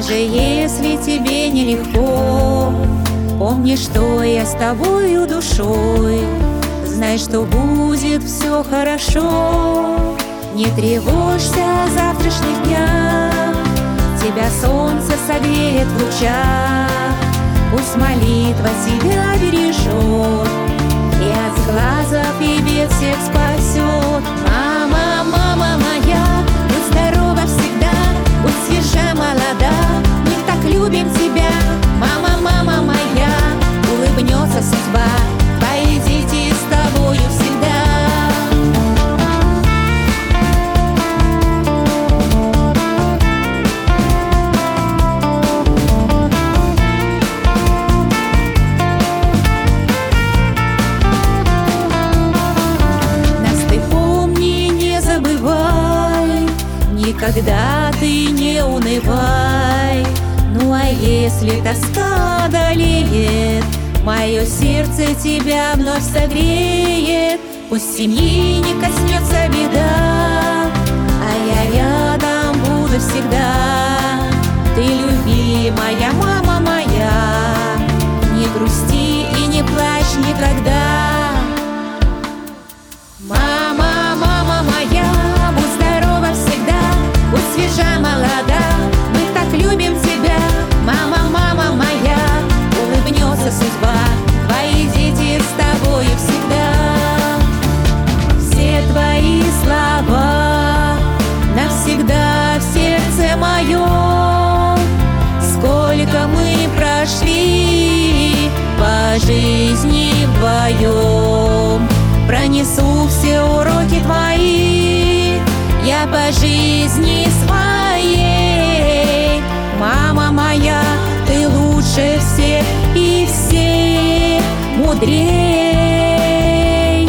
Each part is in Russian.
Даже если тебе нелегко, помни, что я с тобою душой. Знай, что будет все хорошо. Не тревожься о завтрашних днях, тебя солнце согреет в лучах. Пусть молитва тебя бережет и от сглазов и бед всех спасет. Мама, мама моя, будь здорова всегда, будь свежа, молода, мы так любим тебя. Мама, мама моя, улыбнется судьба, твои дети с тобою всегда. Никогда ты не унывай. Ну а если тоска одолеет, мое сердце тебя вновь согреет. Пусть семьи не коснется беда, а я рядом буду всегда. Ты любимая мама моя, не грусти и не плачь никогда. Мама, мама моя, будь здорова всегда, будь свежа, молода, мы так любим тебя. Мама, мама моя, улыбнется судьба, твои дети с тобою всегда. Все твои слова навсегда в сердце моем. Сколько мы прошли по жизни вдвоем, пронесу все уроки твои я по жизни своей. Мама моя, ты лучше всех и все мудрей.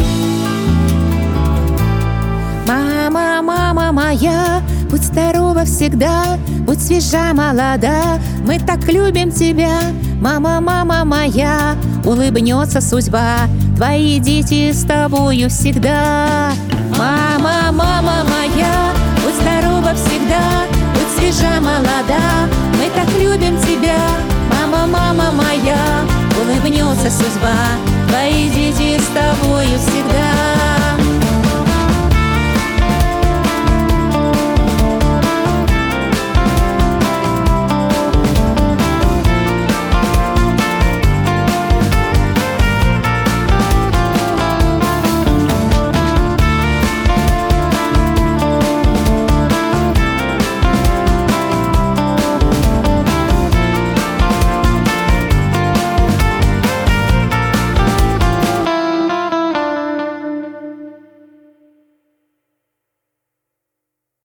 Мама, мама моя, будь здорова всегда, будь свежа, молода, мы так любим тебя. Мама, мама моя, улыбнется судьба, твои дети с тобою всегда. Мама, мама моя, будь здорова всегда, будь свежа, молода, мы так любим тебя. Мама, мама моя, улыбнется судьба, твои дети с тобою всегда.